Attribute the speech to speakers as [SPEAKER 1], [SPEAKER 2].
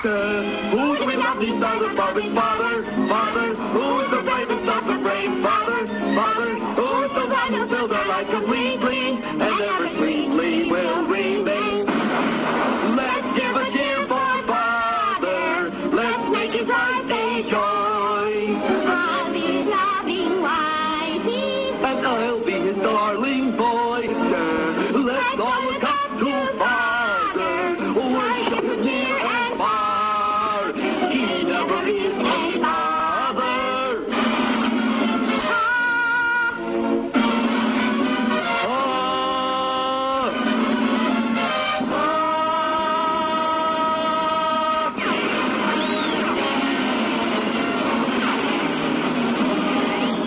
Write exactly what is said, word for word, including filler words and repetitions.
[SPEAKER 1] Uh, who's the lovely son of Bobby's father? Father, who's the bravest of the brave? Father, father, who's the one who fills our life complete?